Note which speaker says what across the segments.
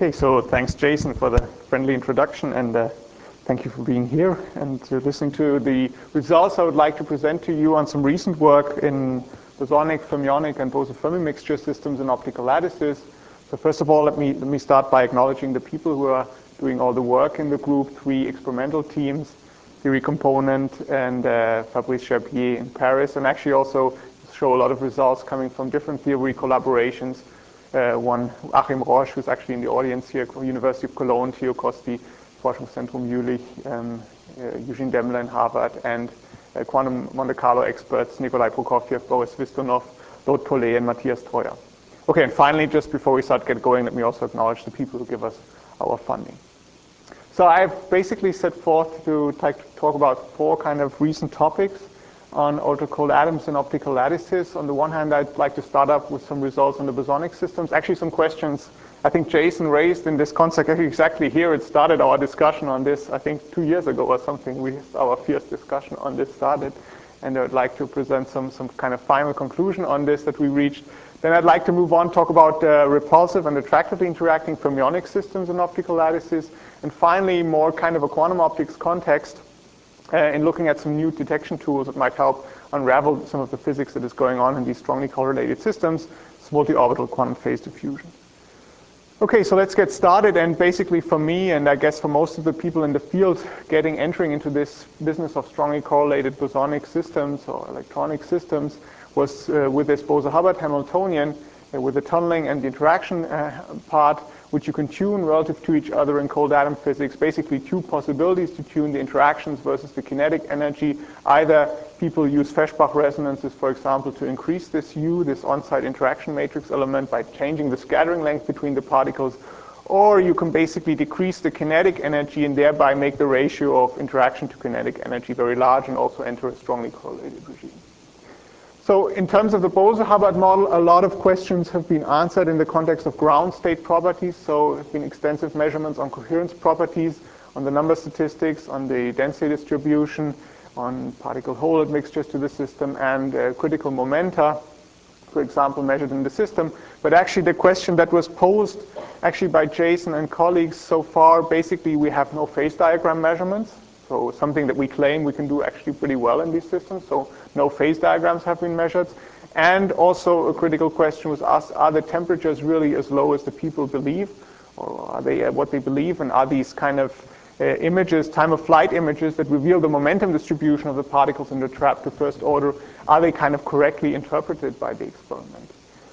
Speaker 1: Okay, so thanks Jason for the friendly introduction, and thank you for being here and listening to the results I would like to present to you on some recent work in bosonic, fermionic, and Bose-Fermi mixture systems and optical lattices. So first of all, let me start by acknowledging the people who are doing all the work in the group, 3 experimental teams, Thierry Component and Fabrice Gerbier in Paris, and actually also show a lot of results coming from different theory collaborations. One, Achim Roche, who's actually in the audience here, University of Cologne, Theo Kosti, Forschungszentrum Jülich, Eugene Demler in Harvard, and quantum Monte Carlo experts Nikolai Prokofiev, Boris Svistonov, Lode Pollet, and Matthias Treuer. Okay, and finally, just before we get going, let me also acknowledge the people who give us our funding. So I've basically set forth to talk about 4 kind of recent topics on ultra-cold atoms and optical lattices. On the one hand, I'd like to start up with some results on the bosonic systems. Actually, some questions I think Jason raised in this context. Actually, exactly here it started our discussion on this, I think 2 years ago or something. Our fierce discussion on this started. And I'd like to present some kind of final conclusion on this that we reached. Then I'd like to move on, talk about repulsive and attractively interacting fermionic systems and optical lattices. And finally, more kind of a quantum optics context in looking at some new detection tools that might help unravel some of the physics that is going on in these strongly correlated systems, multi-orbital quantum phase diffusion. Okay, so let's get started. And basically for me, and I guess for most of the people in the field entering into this business of strongly correlated bosonic systems or electronic systems was with this Bose-Hubbard Hamiltonian, with the tunneling and the interaction part, which you can tune relative to each other in cold atom physics. Basically 2 possibilities to tune the interactions versus the kinetic energy. Either people use Feshbach resonances, for example, to increase this U, this on-site interaction matrix element, by changing the scattering length between the particles, or you can basically decrease the kinetic energy and thereby make the ratio of interaction to kinetic energy very large and also enter a strongly correlated regime. So in terms of the Bose-Hubbard model, a lot of questions have been answered in the context of ground state properties. So there have been extensive measurements on coherence properties, on the number statistics, on the density distribution, on particle-hole admixtures to the system, and critical momenta, for example, measured in the system. But actually the question that was posed actually by Jason and colleagues so far, basically we have no phase diagram measurements. So something that we claim we can do actually pretty well in these systems. So no phase diagrams have been measured. And also a critical question was asked, are the temperatures really as low as the people believe? Or are they what they believe? And are these kind of images, time of flight images that reveal the momentum distribution of the particles in the trap to first order, are they kind of correctly interpreted by the experiment?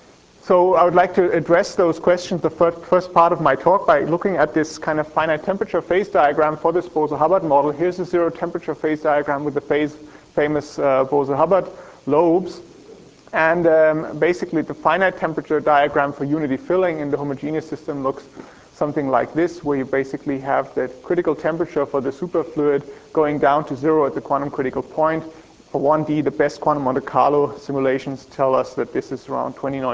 Speaker 1: So I would like to address those questions, the first part of my talk, by looking at this kind of finite temperature phase diagram for this Bose-Hubbard model. Here's a 0 temperature phase diagram with the famous Bose-Hubbard lobes. And basically the finite temperature diagram for unity filling in the homogeneous system looks something like this, where you basically have the critical temperature for the superfluid going down to 0 at the quantum critical point. For 1D, the best quantum Monte Carlo simulations tell us that this is around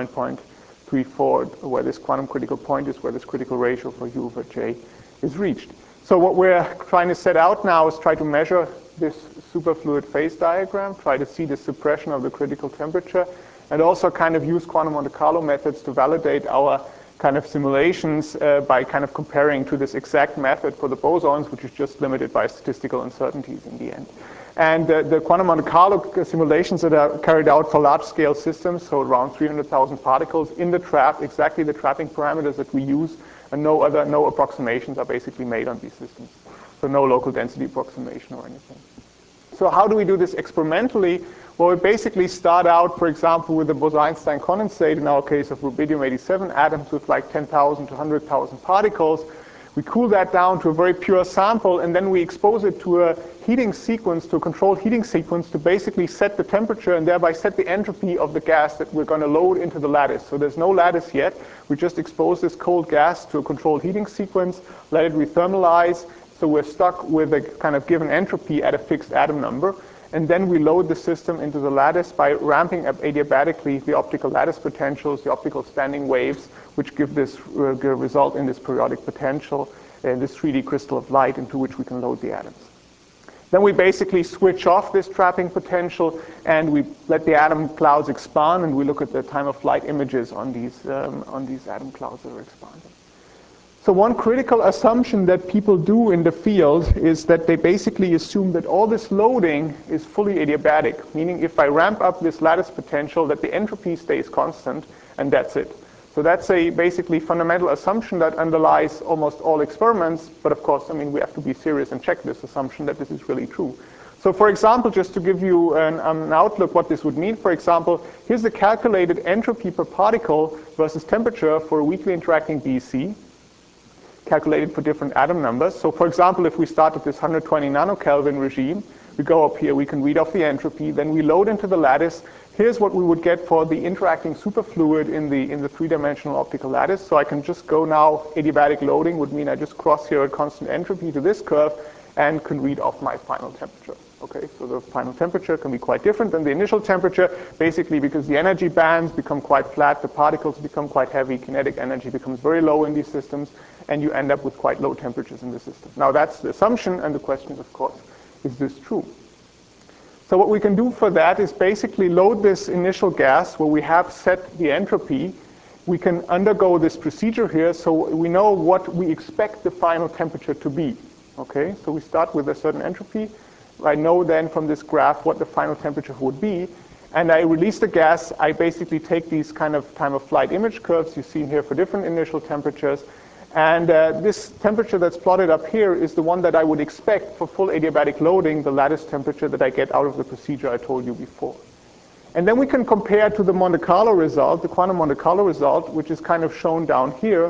Speaker 1: 29.34, where this quantum critical point is, where this critical ratio for U over J is reached. So what we're trying to set out now is try to measure this superfluid phase diagram, try to see the suppression of the critical temperature, and also kind of use quantum Monte Carlo methods to validate our kind of simulations by kind of comparing to this exact method for the bosons, which is just limited by statistical uncertainties in the end. And the quantum Monte Carlo simulations that are carried out for large-scale systems, so around 300,000 particles in the trap, exactly the trapping parameters that we use, and no approximations are basically made on these systems. So no local density approximation or anything. So how do we do this experimentally? Well, we basically start out, for example, with the Bose-Einstein condensate, in our case of rubidium-87 atoms with like 10,000 to 100,000 particles. We cool that down to a very pure sample, and then we expose it to a heating sequence, to a controlled heating sequence, to basically set the temperature and thereby set the entropy of the gas that we're going to load into the lattice. So there's no lattice yet. We just expose this cold gas to a controlled heating sequence, let it rethermalize. So we're stuck with a kind of given entropy at a fixed atom number. And then we load the system into the lattice by ramping up adiabatically the optical lattice potentials, the optical standing waves, which give this result in this periodic potential, this 3D crystal of light into which we can load the atoms. Then we basically switch off this trapping potential and we let the atom clouds expand, and we look at the time of flight images on these atom clouds that are expanding. So one critical assumption that people do in the field is that they basically assume that all this loading is fully adiabatic, meaning if I ramp up this lattice potential that the entropy stays constant, and that's it. So that's a basically fundamental assumption that underlies almost all experiments, but of course, I mean, we have to be serious and check this assumption that this is really true. So for example, just to give you an outlook what this would mean, for example, here's the calculated entropy per particle versus temperature for a weakly interacting BC, calculated for different atom numbers. So for example, if we start at this 120 nanokelvin regime, we go up here, we can read off the entropy, then we load into the lattice. Here's what we would get for the interacting superfluid in the three-dimensional optical lattice. So I can just go now, adiabatic loading would mean I just cross here at constant entropy to this curve and can read off my final temperature. Okay, so the final temperature can be quite different than the initial temperature, basically because the energy bands become quite flat, the particles become quite heavy, kinetic energy becomes very low in these systems, and you end up with quite low temperatures in the system. Now that's the assumption, and the question is, of course, is this true? So what we can do for that is basically load this initial gas where we have set the entropy. We can undergo this procedure here, so we know what we expect the final temperature to be. Okay, so we start with a certain entropy. I know then from this graph what the final temperature would be, and I release the gas. I basically take these kind of time of flight image curves you see here for different initial temperatures, and this temperature that's plotted up here is the one that I would expect for full adiabatic loading, the lattice temperature that I get out of the procedure I told you before. And then we can compare to the Monte Carlo result, the quantum Monte Carlo result, which is kind of shown down here.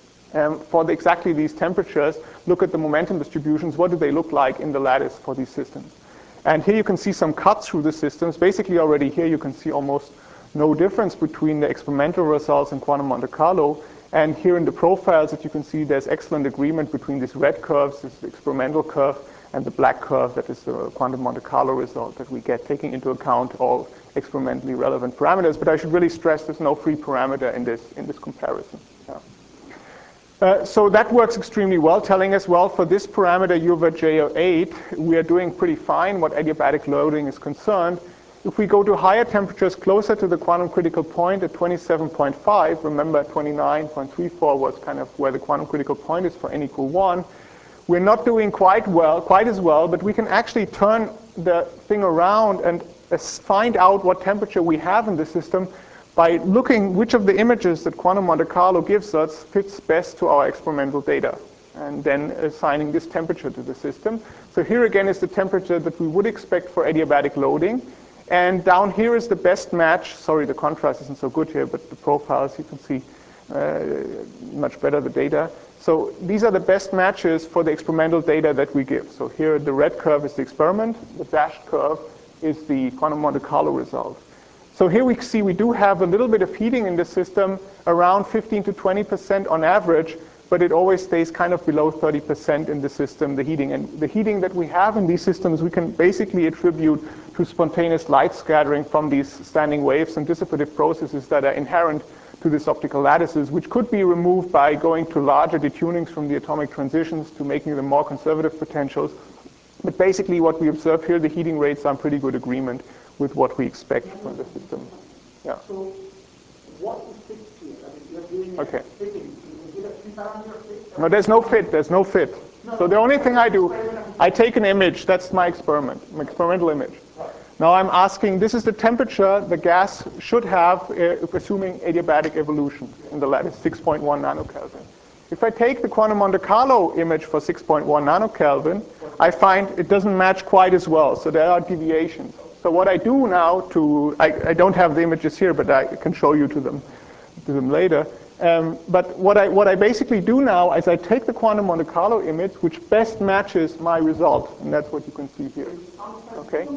Speaker 1: For exactly these temperatures, look at the momentum distributions. What do they look like in the lattice for these systems? And here you can see some cuts through the systems. Basically already here you can see almost no difference between the experimental results in quantum Monte Carlo. And here in the profiles that you can see there's excellent agreement between these red curves, this experimental curve, and the black curve that is the quantum Monte Carlo result that we get, taking into account all experimentally relevant parameters. But I should really stress there's no free parameter in this comparison. Yeah. So that works extremely well, telling us, well, for this parameter U over J of 8, we are doing pretty fine what adiabatic loading is concerned. If we go to higher temperatures closer to the quantum critical point at 27.5, remember 29.34 was kind of where the quantum critical point is for n equal 1, we're not doing quite as well, but we can actually turn the thing around and find out what temperature we have in the system by looking which of the images that quantum Monte Carlo gives us fits best to our experimental data, and then assigning this temperature to the system. So here again is the temperature that we would expect for adiabatic loading. And down here is the best match. Sorry, the contrast isn't so good here, but the profiles, you can see much better the data. So these are the best matches for the experimental data that we give. So here the red curve is the experiment, the dashed curve is the quantum Monte Carlo result. So here we see we do have a little bit of heating in the system, around 15 to 20% on average, but it always stays kind of below 30% in the system, the heating. And the heating that we have in these systems, we can basically attribute to spontaneous light scattering from these standing waves and dissipative processes that are inherent to these optical lattices, which could be removed by going to larger detunings from the atomic transitions to making them more conservative potentials. But basically what we observe here, the heating rates are in pretty good agreement with what we expect from the system. Yeah.
Speaker 2: So what is fixed here? I mean, you're doing
Speaker 1: okay.
Speaker 2: fitting. Is it a three-parameter fit?
Speaker 1: No, there's no fit. There's no fit. No, so the only thing I do, I take an image. That's my experiment, my experimental image. Right. Now I'm asking, this is the temperature the gas should have, assuming adiabatic evolution in the lattice, 6.1 nanokelvin. If I take the quantum Monte Carlo image for 6.1 nanokelvin, I find it doesn't match quite as well. So there are deviations. So what I do now I don't have the images here, but I can show you to them later. But what I basically do now is I take the quantum Monte Carlo image, which best matches my result, and that's what you can see here. Okay.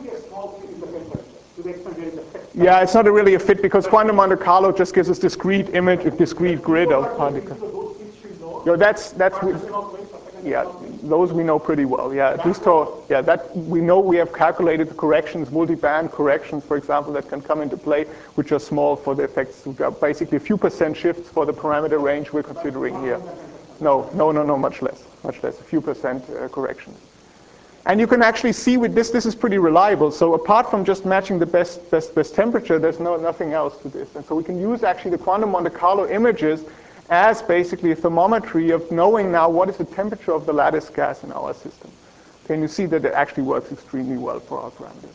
Speaker 1: Yeah, it's not really a fit because quantum Monte Carlo just gives us discrete image, a discrete grid of particles. No, that's yeah, those we know pretty well. Yeah, at least that we know we have calculated the corrections, multi-band corrections, for example, that can come into play, which are small for the effects. We've got basically a few percent shifts for the parameter range we're considering here. No, much less, a few percent corrections. And you can actually see with this is pretty reliable. So apart from just matching the best temperature, there's nothing else to this. And so we can use actually the quantum Monte Carlo images as basically a thermometry of knowing now what is the temperature of the lattice gas in our system. Can you see that it actually works extremely well for our parameters?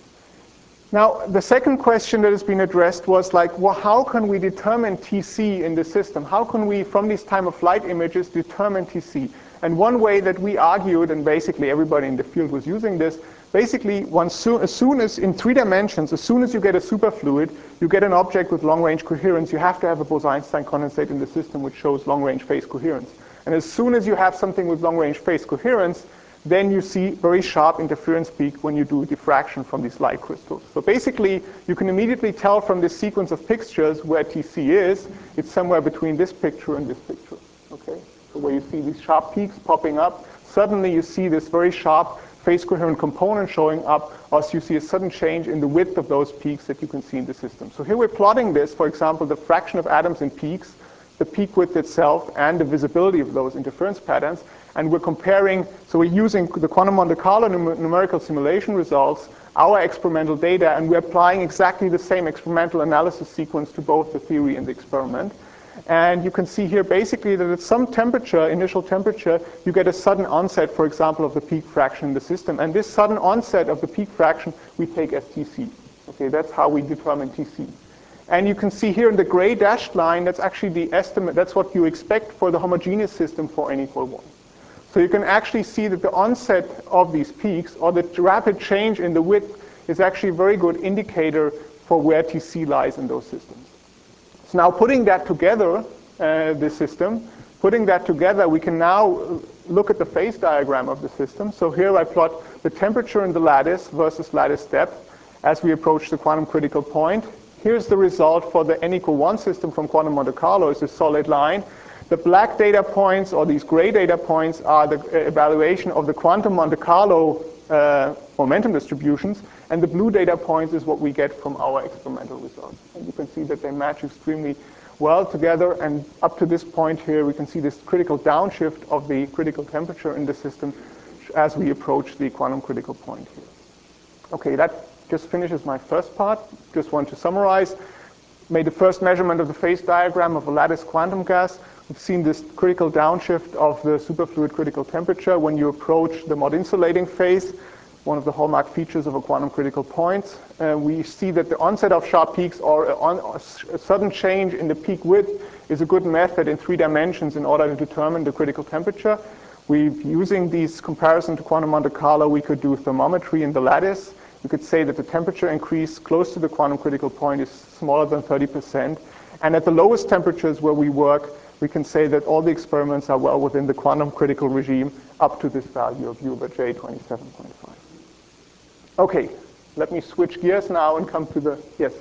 Speaker 1: Now, the second question that has been addressed was like, well, how can we determine TC in the system? How can we, from these time-of-flight images, determine TC? And one way that we argued, and basically everybody in the field was using this, basically as soon as in 3 dimensions, as soon as you get a superfluid, you get an object with long-range coherence, you have to have a Bose-Einstein condensate in the system which shows long-range phase coherence. And as soon as you have something with long-range phase coherence, then you see very sharp interference peak when you do diffraction from these light crystals. So basically, you can immediately tell from this sequence of pictures where TC is. It's somewhere between this picture and this picture. Okay? So where you see these sharp peaks popping up, suddenly you see this very sharp phase coherent component showing up, or you see a sudden change in the width of those peaks that you can see in the system. So here we're plotting this, for example, the fraction of atoms in peaks, the peak width itself, and the visibility of those interference patterns. And we're comparing, so we're using the quantum Monte Carlo numerical simulation results, our experimental data, and we're applying exactly the same experimental analysis sequence to both the theory and the experiment. And you can see here basically that at some temperature, initial temperature, you get a sudden onset, for example, of the peak fraction in the system. And this sudden onset of the peak fraction we take as TC. Okay, that's how we determine TC. And you can see here in the gray dashed line, that's actually the estimate, that's what you expect for the homogeneous system for n equal 1. So you can actually see that the onset of these peaks, or the rapid change in the width, is actually a very good indicator for where TC lies in those systems. So now putting that together, this system, putting that together, we can now look at the phase diagram of the system. So here I plot the temperature in the lattice versus lattice depth as we approach the quantum critical point. Here's the result for the n equal 1 system from quantum Monte Carlo. It's a solid line. The black data points, or these gray data points, are the evaluation of the quantum Monte Carlo momentum distributions, and the blue data points is what we get from our experimental results. And you can see that they match extremely well together, and up to this point here, we can see this critical downshift of the critical temperature in the system as we approach the quantum critical point here. Okay, that just finishes my first part. Just want to summarize. Made the first measurement of the phase diagram of a lattice quantum gas. We've seen this critical downshift of the superfluid critical temperature when you approach the Mott insulating phase, one of the hallmark features of a quantum critical point. We see that the onset of sharp peaks or a sudden change in the peak width is a good method in 3 dimensions in order to determine the critical temperature. Using these comparison to quantum Monte Carlo, we could do thermometry in the lattice. We could say that the temperature increase close to the quantum critical point is smaller than 30%. And at the lowest temperatures where we work, we can say that all the experiments are well within the quantum critical regime up to this value of U over J 27.5. Okay, let me switch gears now and come to the, yes?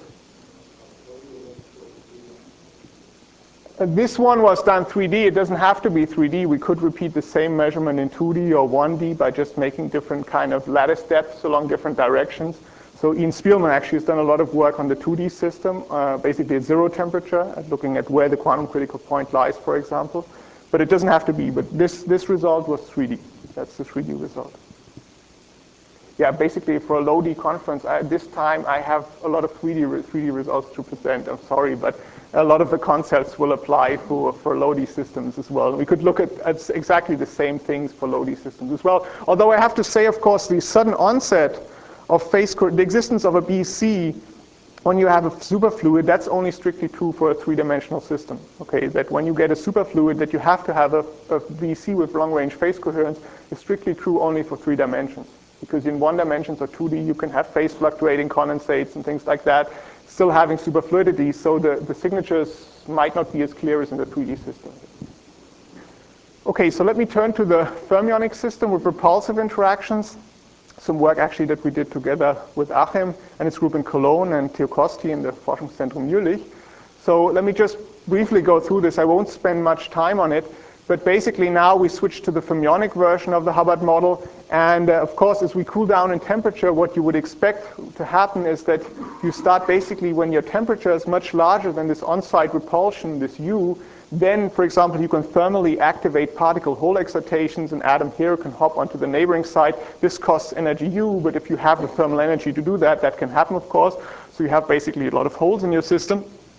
Speaker 1: This one was done 3D. It doesn't have to be 3D. We could repeat the same measurement in 2D or 1D by just making different kind of lattice depths along different directions. So Ian Spielman actually has done a lot of work on the 2D system, basically at 0 temperature, at looking at where the quantum critical point lies, for example. But it doesn't have to be. But this result was 3D. That's the 3D result. Yeah, basically for a low D conference, this time I have a lot of 3D results to present. I'm sorry, but a lot of the concepts will apply for low D systems as well. We could look at exactly the same things for low D systems as well. Although I have to say, of course, the sudden onset of the existence of a BC when you have a superfluid, that's only strictly true for a 3-dimensional system. Okay, that when you get a superfluid, that you have to have a BC with long-range phase coherence is strictly true only for 3 dimensions. Because in 1 dimensions or 2D, you can have phase fluctuating condensates and things like that, still having superfluidity, so the signatures might not be as clear as in the 3D system. Okay, so let me turn to the fermionic system with repulsive interactions. Some work actually that we did together with Achim and his group in Cologne and Theo Kosti in the Forschungszentrum Jülich. So let me just briefly go through this. I won't spend much time on it, but basically now we switch to the fermionic version of the Hubbard model. And of course, as we cool down in temperature, what you would expect to happen is that you start basically when your temperature is much larger than this on-site repulsion, this U, then, for example, you can thermally activate particle hole excitations. An atom here can hop onto the neighboring site. This costs energy U, but if you have the thermal energy to do that, that can happen, of course. So you have basically a lot of holes in your system.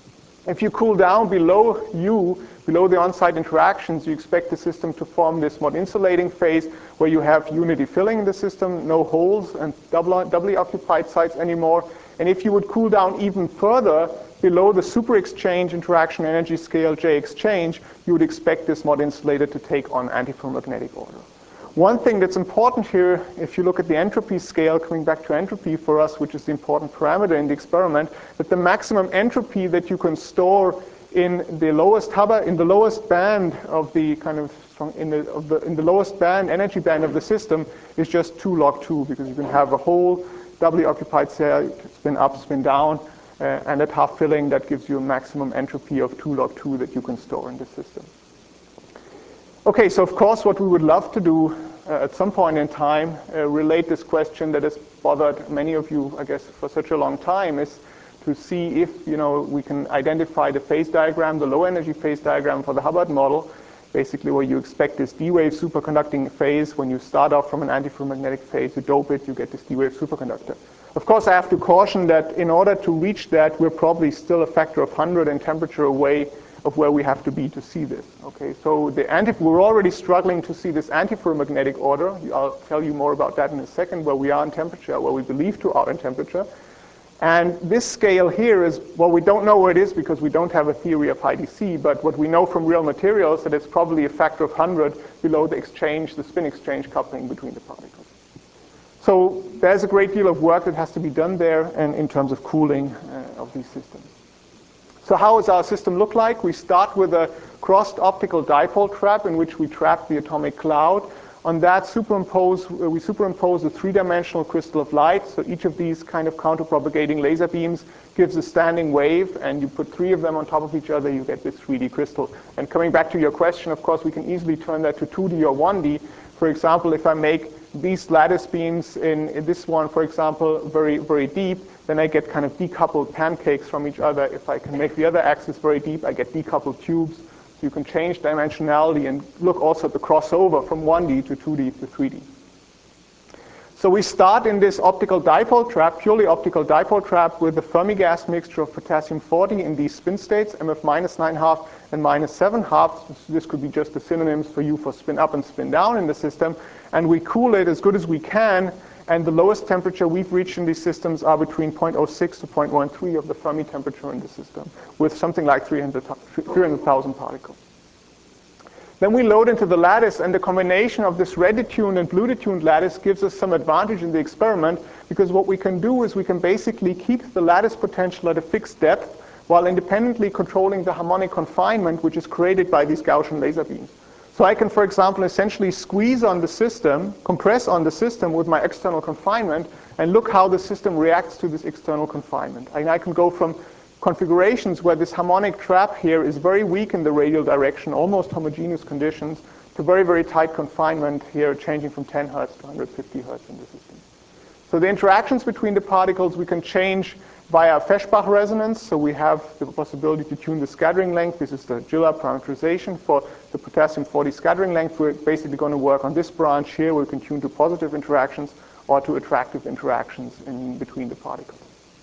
Speaker 1: If you cool down below U, below the on-site interactions, you expect the system to form this mod insulating phase where you have unity filling in the system, no holes and doubly occupied sites anymore. And if you would cool down even further below the super exchange interaction energy scale J exchange, you would expect this mod insulator to take on antiferromagnetic order. One thing that's important here, if you look at the entropy scale, coming back to entropy for us, which is the important parameter in the experiment, that the maximum entropy that you can store in the lowest band of the kind of in the lowest band, energy band of the system is just 2 log 2, because you can have a whole doubly occupied cell, spin up, spin down, and at half filling, that gives you a maximum entropy of 2 log 2 that you can store in the system. Okay, so of course what we would love to do at some point in time, relate this question that has bothered many of you, I guess, for such a long time, is to see if we can identify the phase diagram, the low energy phase diagram for the Hubbard model, basically where you expect this D-wave superconducting phase. When you start off from an antiferromagnetic phase, you dope it, you get this D-wave superconductor. Of course, I have to caution that in order to reach that, we're probably still a factor of 100 in temperature away of where we have to be to see this. Okay, so we're already struggling to see this antiferromagnetic order. I'll tell you more about that in a second, where we are in temperature, where we believe to are in temperature. And this scale here is, well, we don't know where it is because we don't have a theory of high DC, but what we know from real materials that it's probably a factor of 100 below the exchange, the spin exchange coupling between the particles. So there's a great deal of work that has to be done there and in terms of cooling of these systems. So how does our system look like? We start with a crossed optical dipole trap in which we trap the atomic cloud. On that, we superimpose a 3-dimensional crystal of light. So each of these kind of counterpropagating laser beams gives a standing wave, and you put 3 of them on top of each other, you get this 3D crystal. And coming back to your question, of course, we can easily turn that to 2D or 1D. For example, if I make these lattice beams in this one, for example, very, very deep, then I get kind of decoupled pancakes from each other. If I can make the other axis very deep, I get decoupled tubes. So you can change dimensionality and look also at the crossover from 1D to 2D to 3D. So we start in this optical dipole trap, purely optical dipole trap, with the Fermi gas mixture of potassium-40 in these spin states, MF minus 9½ and minus 7½ This could be just the synonyms for U for spin up and spin down in the system. And we cool it as good as we can. And the lowest temperature we've reached in these systems are between 0.06 to 0.13 of the Fermi temperature in the system, with something like 300,000 particles. Then we load into the lattice, and the combination of this red-detuned and blue-detuned lattice gives us some advantage in the experiment, because what we can do is we can basically keep the lattice potential at a fixed depth while independently controlling the harmonic confinement which is created by these Gaussian laser beams. So I can, for example, essentially squeeze on the system, compress on the system with my external confinement, and look how the system reacts to this external confinement. And I can go from configurations where this harmonic trap here is very weak in the radial direction, almost homogeneous conditions, to very, very tight confinement here, changing from 10 Hertz to 150 Hertz in the system. So the interactions between the particles we can change via Feshbach resonance. So we have the possibility to tune the scattering length. This is the Gillard parameterization for the potassium-40 scattering length. We're basically going to work on this branch here where we can tune to positive interactions or to attractive interactions in between the particles.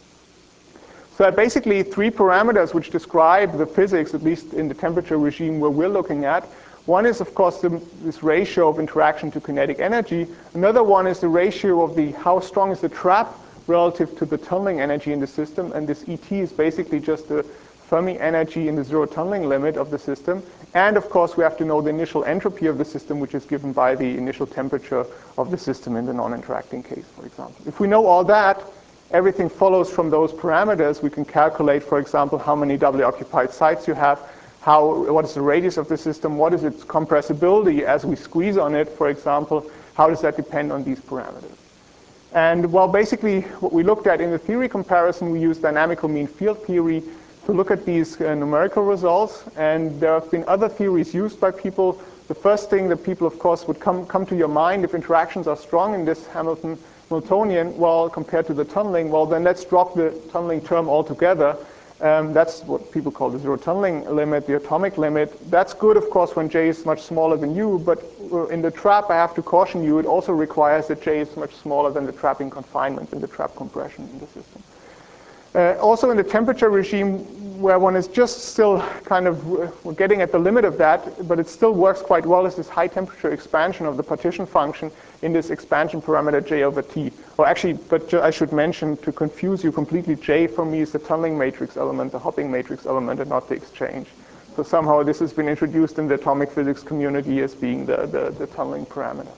Speaker 1: So basically 3 parameters which describe the physics, at least in the temperature regime where we're looking at. One is, of course, this ratio of interaction to kinetic energy. Another one is the ratio of how strong is the trap relative to the tunneling energy in the system. And this ET is basically just the Fermi energy in the zero tunneling limit of the system. And, of course, we have to know the initial entropy of the system, which is given by the initial temperature of the system in the non-interacting case, for example. If we know all that, everything follows from those parameters. We can calculate, for example, how many doubly occupied sites you have, what is the radius of the system, what is its compressibility as we squeeze on it, for example, how does that depend on these parameters. And well, basically what we looked at in the theory comparison, we used dynamical mean field theory to look at these numerical results. And there have been other theories used by people. The first thing that people, of course, would come to your mind if interactions are strong in this Hamiltonian, well, compared to the tunneling, well, then let's drop the tunneling term altogether. That's what people call the zero tunneling limit, the atomic limit. That's good, of course, when J is much smaller than U, but in the trap, I have to caution you, it also requires that J is much smaller than the trapping confinement and the trap compression in the system. Also in the temperature regime, where one is just still kind of we're getting at the limit of that, but it still works quite well, is this high temperature expansion of the partition function in this expansion parameter J over T. Or actually, but I should mention, to confuse you completely, J for me is the tunneling matrix element, the hopping matrix element, and not the exchange. So somehow this has been introduced in the atomic physics community as being the tunneling parameter.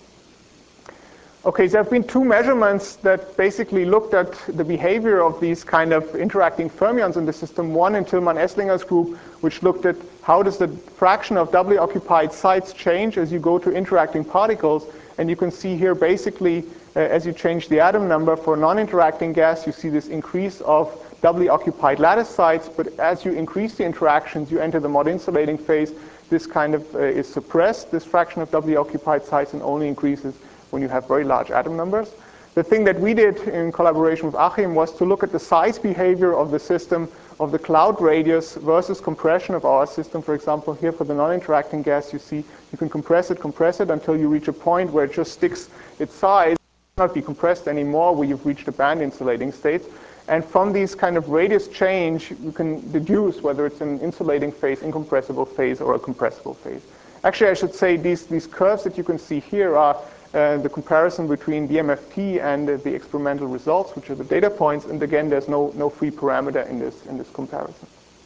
Speaker 1: Okay, so there have been two measurements that basically looked at the behavior of these kind of interacting fermions in the system. One in Tillmann-Esslinger's group, which looked at how does the fraction of doubly occupied sites change as you go to interacting particles. And you can see here basically, as you change the atom number for non-interacting gas, you see this increase of doubly occupied lattice sites. But as you increase the interactions, you enter the Mott insulating phase. This kind of is suppressed, this fraction of doubly occupied sites, and only increases when you have very large atom numbers. The thing that we did in collaboration with Achim was to look at the size behavior of the system, of the cloud radius versus compression of our system. For example, here for the non-interacting gas, you see you can compress it until you reach a point where it just sticks its size. It cannot be compressed anymore, where you've reached a band insulating state. And from these kind of radius change, you can deduce whether it's an insulating phase, incompressible phase, or a compressible phase. Actually, I should say these curves that you can see here are the comparison between the MFT and the experimental results, which are the data points. And again, there's no free parameter in this comparison.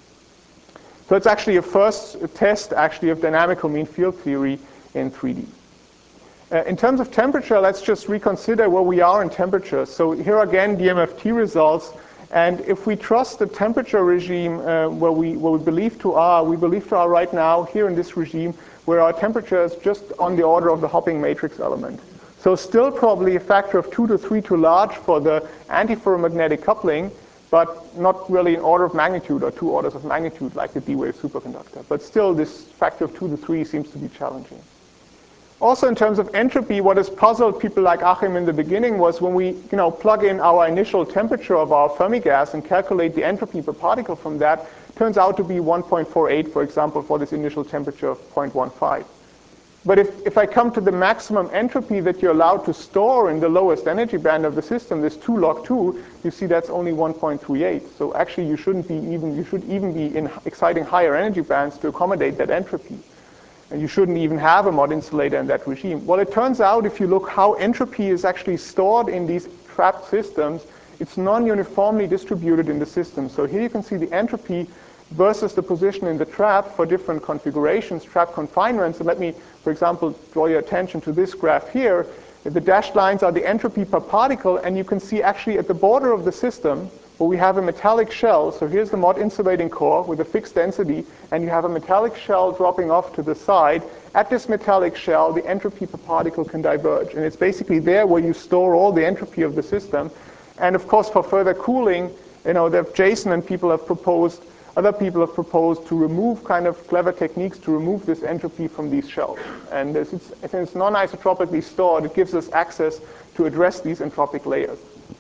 Speaker 1: So it's actually a first test actually of dynamical mean field theory in 3D. In terms of temperature, let's just reconsider where we are in temperature. So here again, the MFT results. And if we trust the temperature regime where we believe to are, right now here in this regime, where our temperature is just on the order of the hopping matrix element. So still probably a factor of 2 to 3 too large for the antiferromagnetic coupling, but not really an order of magnitude or 2 orders of magnitude like the D-wave superconductor. But still, this factor of 2 to 3 seems to be challenging. Also, in terms of entropy, what has puzzled people like Achim in the beginning was when we plug in our initial temperature of our Fermi gas and calculate the entropy per particle from that, turns out to be 1.48, for example, for this initial temperature of 0.15. But if I come to the maximum entropy that you're allowed to store in the lowest energy band of the system, this 2 log 2, you see that's only 1.38. So actually, you should even be in exciting higher energy bands to accommodate that entropy. And you shouldn't even have a Mott insulator in that regime. Well, it turns out if you look how entropy is actually stored in these trapped systems, it's non-uniformly distributed in the system. So here you can see the entropy versus the position in the trap for different configurations, trap confinements. And let me, for example, draw your attention to this graph here. The dashed lines are the entropy per particle, and you can see actually at the border of the system where we have a metallic shell. So here's the Mott insulating core with a fixed density, and you have a metallic shell dropping off to the side. At this metallic shell, the entropy per particle can diverge. And it's basically there where you store all the entropy of the system. And of course, for further cooling, Jason and other people have proposed to remove kind of clever techniques to remove this entropy from these shells. And since it's non-isotropically stored, it gives us access to address these entropic layers.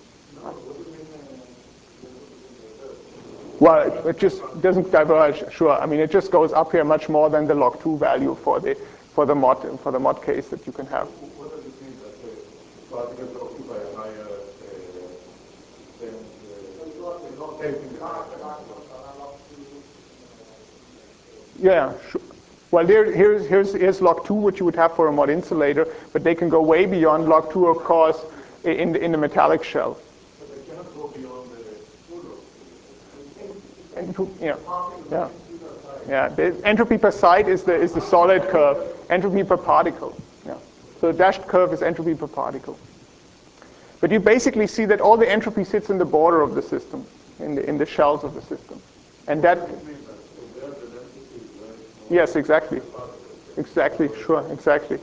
Speaker 1: Well, it just doesn't diverge, sure. I mean, it just goes up here much more than the log 2 value for the Mott case that you can have.
Speaker 3: What does it mean that the particles occupy a higher
Speaker 1: Yeah, sure. Well, here's log 2, which you would have for a Mott insulator, but they can go way beyond log 2, of course, in the metallic shell.
Speaker 3: But they cannot go beyond the
Speaker 1: Yeah. The entropy per site is the solid curve. Entropy per particle. Yeah. So the dashed curve is entropy per particle. But you basically see that all the entropy sits in the border of the system, in the shells of the system, and that. Yes, exactly. Exactly. Sure. Exactly.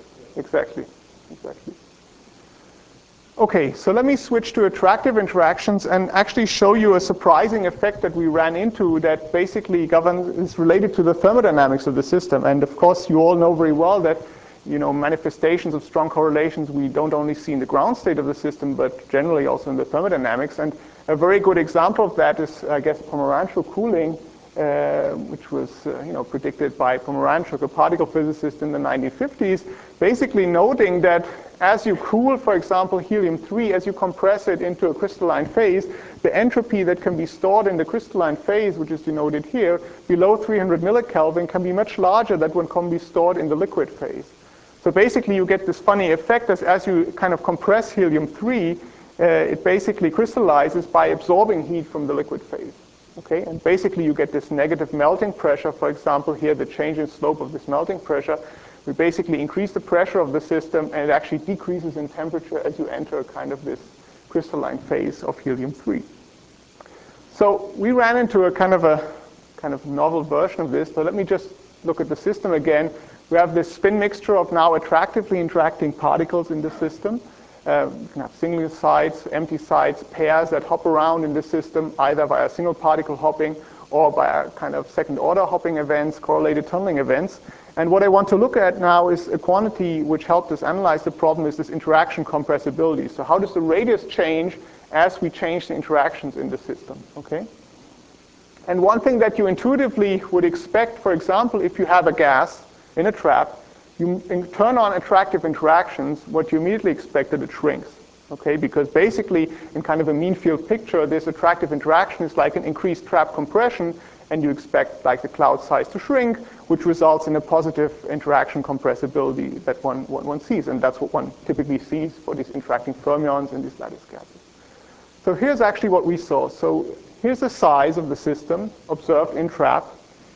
Speaker 1: Okay, so let me switch to attractive interactions and actually show you a surprising effect that we ran into that basically is related to the thermodynamics of the system. And of course, you all know very well that manifestations of strong correlations we don't only see in the ground state of the system, but generally also in the thermodynamics. And a very good example of that is, I guess, Pomerantial cooling which was predicted by Pomeranchuk, a particle physicist in the 1950s, basically noting that as you cool, for example, helium-3, as you compress it into a crystalline phase, the entropy that can be stored in the crystalline phase, which is denoted here, below 300 millikelvin, can be much larger than what can be stored in the liquid phase. So basically you get this funny effect as you kind of compress helium-3, it basically crystallizes by absorbing heat from the liquid phase. Okay, and basically you get this negative melting pressure. For example, here the change in slope of this melting pressure. We basically increase the pressure of the system, and it actually decreases in temperature as you enter kind of this crystalline phase of helium-3. So we ran into a kind of novel version of this. So let me just look at the system again. We have this spin mixture of now attractively interacting particles in the system. You can have single sites, empty sites, pairs that hop around in the system, either via single particle hopping or by kind of second order hopping events, correlated tunneling events. And what I want to look at now is a quantity which helped us analyze the problem, is this interaction compressibility. So how does the radius change as we change the interactions in the system? Okay. And one thing that you intuitively would expect, for example, if you have a gas in a trap, you turn on attractive interactions, what you immediately expect that it shrinks. Okay, because basically in kind of a mean field picture, this attractive interaction is like an increased trap compression, and you expect like the cloud size to shrink, which results in a positive interaction compressibility that one sees, and that's what one typically sees for these interacting fermions in these lattice gases. So here's actually what we saw. So here's the size of the system observed in trap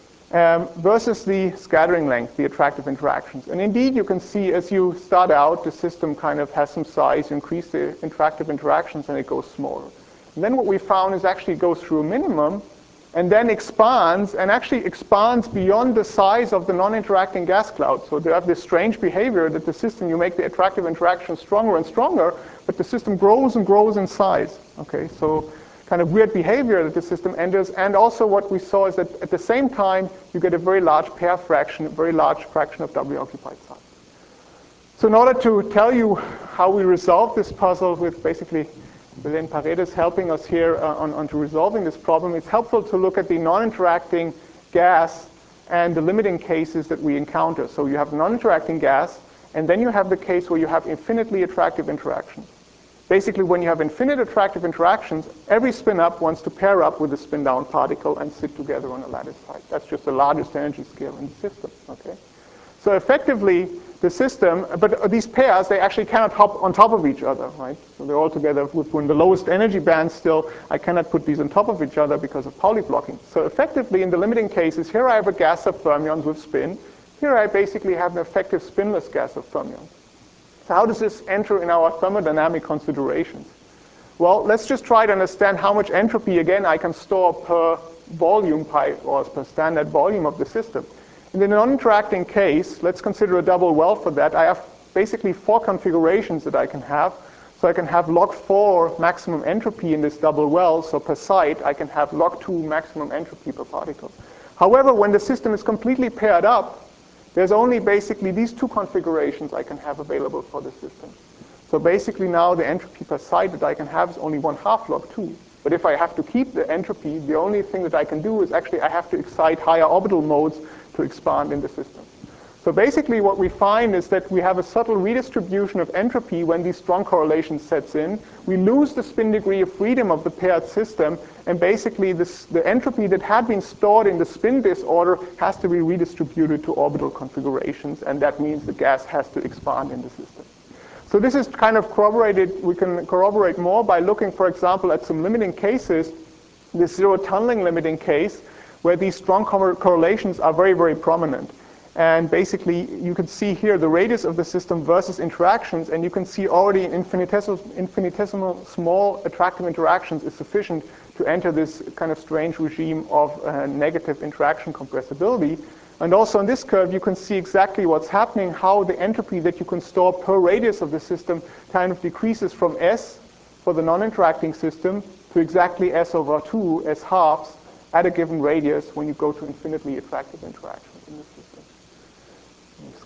Speaker 1: versus the scattering length, the attractive interactions. And indeed, you can see as you start out, the system kind of has some size, you increase the interactive interactions, and it goes smaller. And then what we found is actually it goes through a minimum and then expands, and actually expands beyond the size of the non-interacting gas cloud. So they have this strange behavior that the system, you make the attractive interaction stronger and stronger, but the system grows and grows in size. Okay, so kind of weird behavior that the system enters. And also what we saw is that at the same time, you get a very large pair fraction, a very large fraction of doubly occupied size. So in order to tell you how we resolve this puzzle with basically Belén Paredes helping us here on to resolving this problem, it's helpful to look at the non-interacting gas and the limiting cases that we encounter. So you have non-interacting gas, and then you have the case where you have infinitely attractive interactions. Basically, when you have infinite attractive interactions, every spin-up wants to pair up with a spin-down particle and sit together on a lattice site. That's just the largest energy scale in the system. Okay? So effectively, the system, but these pairs, they actually cannot hop on top of each other, right? So they're all together within the lowest energy band still. I cannot put these on top of each other because of Pauli blocking. So effectively, in the limiting cases, here I have a gas of fermions with spin. Here I basically have an effective spinless gas of fermions. So how does this enter in our thermodynamic considerations? Well, let's just try to understand how much entropy, again, I can store per volume pi, or per standard volume of the system. In the non-interacting case, let's consider a double well for that. I have basically 4 configurations that I can have. So I can have log 4 maximum entropy in this double well. So per site, I can have log 2 maximum entropy per particle. However, when the system is completely paired up, there's only basically these 2 configurations I can have available for the system. So basically now the entropy per site that I can have is only 1/2 log 2. But if I have to keep the entropy, the only thing that I can do is actually I have to excite higher orbital modes to expand in the system. So basically what we find is that we have a subtle redistribution of entropy when these strong correlations sets in. We lose the spin degree of freedom of the paired system, and basically the entropy that had been stored in the spin disorder has to be redistributed to orbital configurations, and that means the gas has to expand in the system. So this is kind of corroborated. We can corroborate more by looking, for example, at some limiting cases, the zero tunneling limiting case, where these strong correlations are very, very prominent. And basically, you can see here the radius of the system versus interactions, and you can see already in infinitesimal small attractive interactions is sufficient to enter this kind of strange regime of negative interaction compressibility. And also in this curve, you can see exactly what's happening, how the entropy that you can store per radius of the system kind of decreases from S for the non-interacting system to exactly S/2, S halves, at a given radius when you go to infinitely attractive interactions in the system.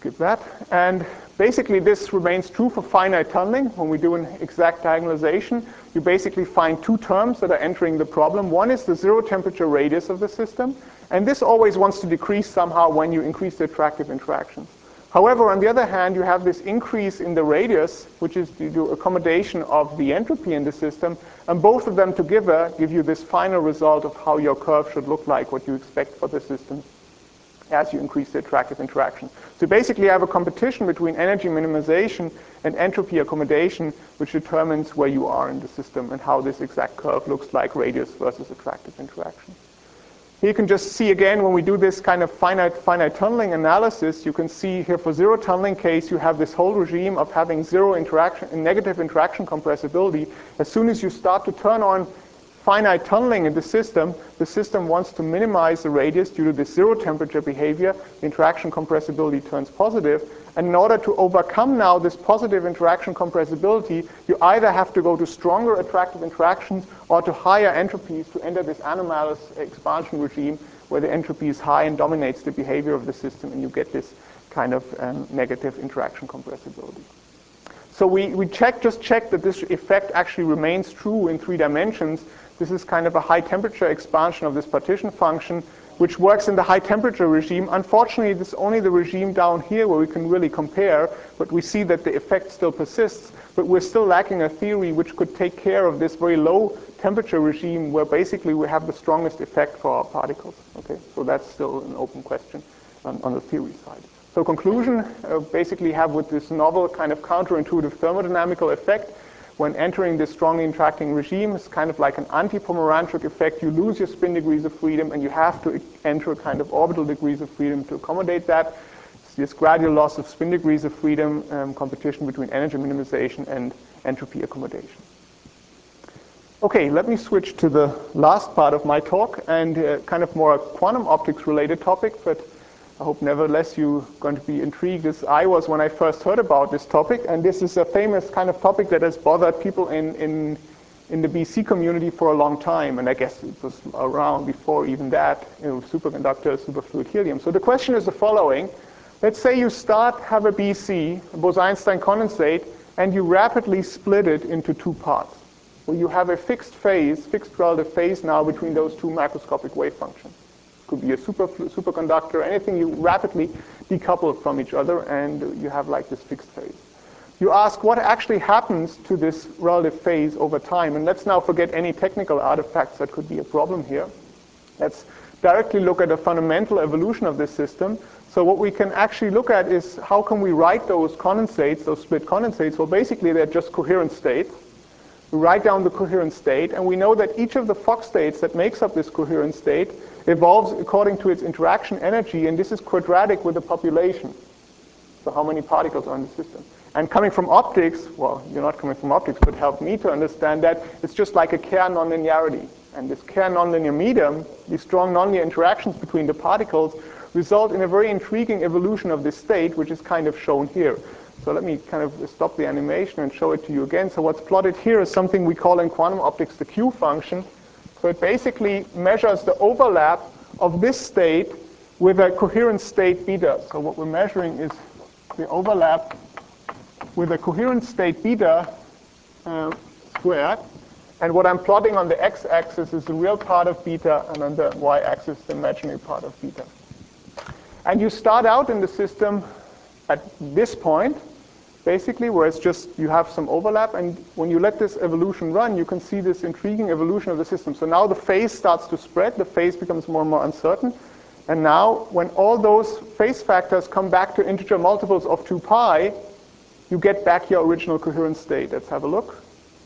Speaker 1: skip that. And basically this remains true for finite tunneling. When we do an exact diagonalization, you basically find two terms that are entering the problem. One is the zero temperature radius of the system, and this always wants to decrease somehow when you increase the attractive interactions. However, on the other hand, you have this increase in the radius, which is due to accommodation of the entropy in the system, and both of them together give you this final result of how your curve should look like, what you expect for the system as you increase the attractive interaction. So basically you have a competition between energy minimization and entropy accommodation, which determines where you are in the system and how this exact curve looks like, radius versus attractive interaction. Here you can just see again, when we do this kind of finite tunneling analysis, you can see here for zero tunneling case, you have this whole regime of having zero interaction and negative interaction compressibility. As soon as you start to turn on finite tunneling in the system wants to minimize the radius due to this zero temperature behavior. The interaction compressibility turns positive. And in order to overcome now this positive interaction compressibility, you either have to go to stronger attractive interactions or to higher entropies to enter this anomalous expansion regime where the entropy is high and dominates the behavior of the system, and you get this kind of negative interaction compressibility. So we just checked that this effect actually remains true in 3 dimensions. This is kind of a high temperature expansion of this partition function, which works in the high temperature regime. Unfortunately, this is only the regime down here where we can really compare, but we see that the effect still persists, but we're still lacking a theory which could take care of this very low temperature regime where basically we have the strongest effect for our particles. Okay, so that's still an open question on the theory side. So conclusion, basically have with this novel kind of counterintuitive thermodynamical effect, when entering this strongly interacting regime, it's kind of like an anti-Pomeranchuk effect. You lose your spin degrees of freedom, and you have to enter a kind of orbital degrees of freedom to accommodate that. It's this gradual loss of spin degrees of freedom, competition between energy minimization and entropy accommodation. Okay, let me switch to the last part of my talk, and kind of more a quantum optics related topic, but I hope nevertheless you're going to be intrigued as I was when I first heard about this topic. And this is a famous kind of topic that has bothered people in the BC community for a long time. And I guess it was around before even that, superconductors, superfluid helium. So the question is the following. Let's say you have a BC, a Bose-Einstein condensate, and you rapidly split it into 2 parts, where you have a fixed relative phase now between those 2 macroscopic wave functions. Could be a superconductor, anything you rapidly decouple from each other, and you have like this fixed phase. You ask what actually happens to this relative phase over time, and let's now forget any technical artifacts that could be a problem here. Let's directly look at a fundamental evolution of this system. So what we can actually look at is how can we write those condensates, those split condensates? Well, basically they're just coherent states. We write down the coherent state, and we know that each of the Fock states that makes up this coherent state evolves according to its interaction energy, and this is quadratic with the population. So how many particles are in the system? And coming from optics, well, you're not coming from optics, but help me to understand that it's just like a Kerr nonlinearity. And this Kerr nonlinear medium, these strong nonlinear interactions between the particles, result in a very intriguing evolution of this state, which is kind of shown here. So let me kind of stop the animation and show it to you again. So what's plotted here is something we call in quantum optics the Q function. So it basically measures the overlap of this state with a coherent state beta. So what we're measuring is the overlap with a coherent state beta squared. And what I'm plotting on the x-axis is the real part of beta, and on the y-axis the imaginary part of beta. And you start out in the system at this point, basically, where it's just you have some overlap, and when you let this evolution run, you can see this intriguing evolution of the system. So now the phase starts to spread, the phase becomes more and more uncertain, and now when all those phase factors come back to integer multiples of 2 pi, you get back your original coherent state. Let's have a look.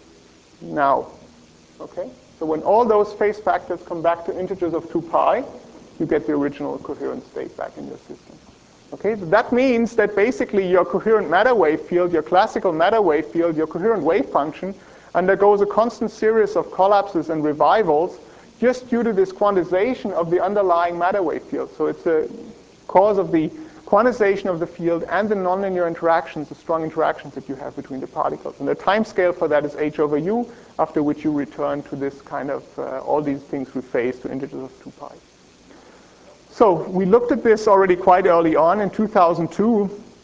Speaker 1: Now, okay? So when all those phase factors come back to integers of 2 pi, you get the original coherent state back in your system. Okay, so that means that basically your coherent matter wave field, your classical matter wave field, your coherent wave function undergoes a constant series of collapses and revivals just due to this quantization of the underlying matter wave field. So it's a cause of the quantization of the field and the nonlinear interactions, the strong interactions that you have between the particles. And the time scale for that is h over u, after which you return to this kind of, all these things rephase to integers of 2 pi. So we looked at this already quite early on in 2002.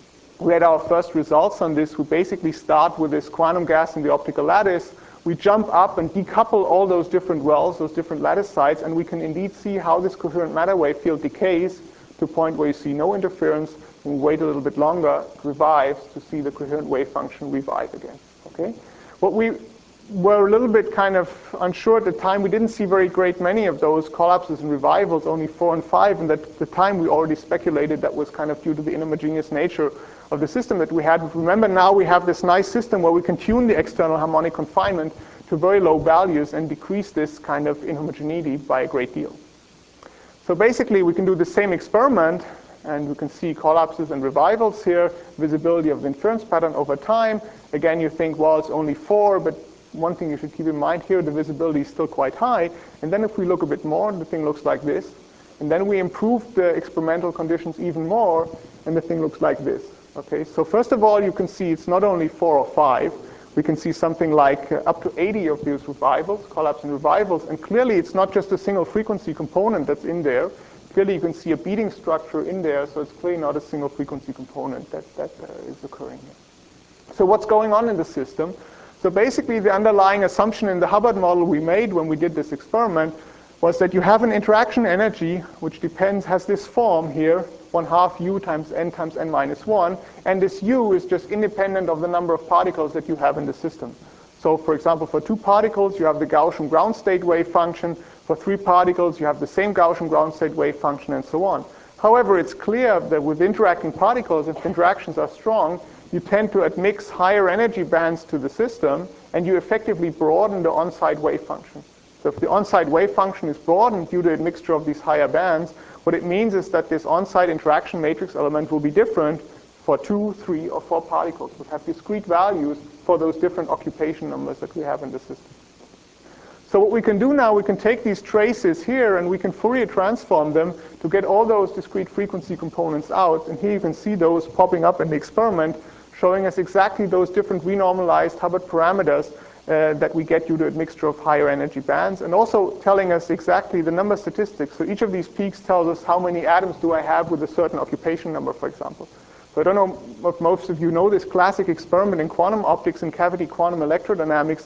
Speaker 1: we had our first results on this. We basically start with this quantum gas in the optical lattice. We jump up and decouple all those different wells, those different lattice sites, and we can indeed see how this coherent matter wave field decays to a point where you see no interference. And we wait a little bit longer, it revives, to see the coherent wave function revive again. Okay? What we were a little bit kind of unsure at the time, we didn't see very great many of those collapses and revivals, only 4 and 5, and at the time we already speculated that was kind of due to the inhomogeneous nature of the system that we had. But remember, now we have this nice system where we can tune the external harmonic confinement to very low values and decrease this kind of inhomogeneity by a great deal. So basically we can do the same experiment, and we can see collapses and revivals here, visibility of the inference pattern over time. Again, you think, well, it's only 4, but one thing you should keep in mind here, the visibility is still quite high. And then if we look a bit more, the thing looks like this. And then we improve the experimental conditions even more, and the thing looks like this. Okay, so first of all, you can see it's not only 4 or 5. We can see something like up to 80 of these revivals, collapse and revivals. And clearly, it's not just a single frequency component that's in there. Clearly, you can see a beating structure in there, so it's clearly not a single frequency component that is occurring here. So what's going on in the system? So basically, the underlying assumption in the Hubbard model we made when we did this experiment was that you have an interaction energy which has this form here, 1/2 u times n minus 1, and this u is just independent of the number of particles that you have in the system. So for example, for 2 particles, you have the Gaussian ground state wave function. For 3 particles, you have the same Gaussian ground state wave function, and so on. However, it's clear that with interacting particles, if interactions are strong, you tend to admix higher energy bands to the system, and you effectively broaden the on-site wave function. So if the on-site wave function is broadened due to a mixture of these higher bands, what it means is that this on-site interaction matrix element will be different for 2, 3, or 4 particles. We'll have discrete values for those different occupation numbers that we have in the system. So what we can do now, we can take these traces here and we can Fourier transform them to get all those discrete frequency components out. And here you can see those popping up in the experiment, showing us exactly those different renormalized Hubbard parameters that we get due to a mixture of higher energy bands, and also telling us exactly the number statistics. So each of these peaks tells us how many atoms do I have with a certain occupation number, for example. So I don't know if most of you know this classic experiment in quantum optics and cavity quantum electrodynamics,